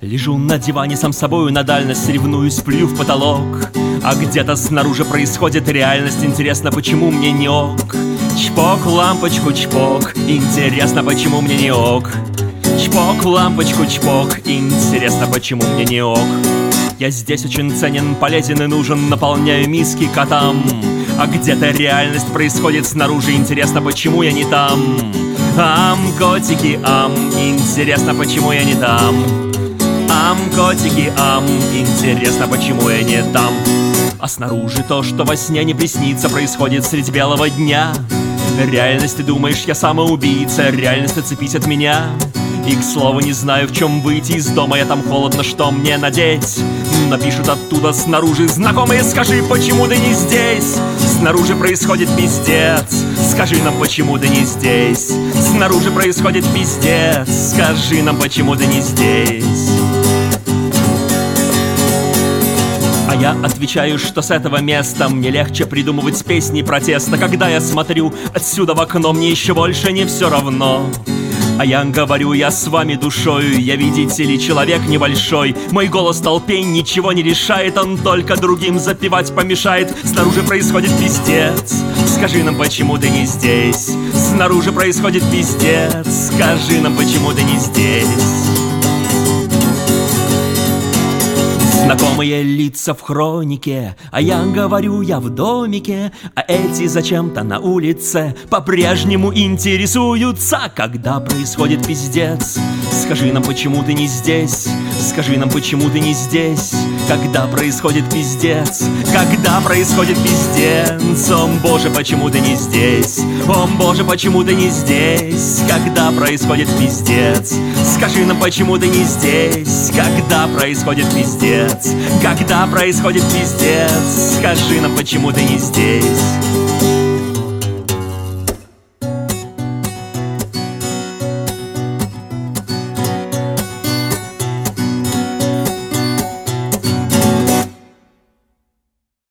Лежу на диване сам собою, на дальность ревнуюсь, плюю в потолок. А где-то снаружи происходит реальность, интересно, почему мне не ок? Чпок, лампочку, чпок, интересно, почему мне не ок? Чпок, лампочку, чпок, интересно, почему мне не ок? Я здесь очень ценен, полезен и нужен, наполняю миски котам. А где-то реальность происходит снаружи, интересно, почему я не там? Ам, котики, ам, интересно, почему я не там? Ам, котики, ам, интересно, почему я не там? А снаружи то, что во сне не приснится, происходит средь белого дня. Реальность, ты думаешь, я самоубийца, реальность, отцепись от меня. И, к слову, не знаю, в чем выйти из дома, я там холодно, что мне надеть? Напишут оттуда снаружи: знакомые, скажи, почему ты не здесь? Снаружи происходит пиздец, скажи нам, почему ты не здесь? Снаружи происходит пиздец, скажи нам, почему ты не здесь? А я отвечаю, что с этого места мне легче придумывать песни протеста. Когда я смотрю отсюда в окно, мне еще больше не все равно. А я говорю, я с вами душою, я, видите ли, человек небольшой. Мой голос толпе ничего не решает, он только другим запевать помешает. Снаружи происходит пиздец, скажи нам, почему ты не здесь? Снаружи происходит пиздец, скажи нам, почему ты не здесь? Знакомые лица в хронике, а я говорю, я в домике. А эти зачем-то на улице по-прежнему интересуются. Когда происходит пиздец, скажи нам, почему ты не здесь? Скажи нам, почему ты не здесь? Когда происходит пиздец, когда происходит пиздец? О боже, почему ты не здесь? О боже, почему ты не здесь? Когда происходит пиздец, скажи нам, почему ты не здесь? Когда происходит пиздец, когда происходит пиздец, скажи нам, почему ты не здесь?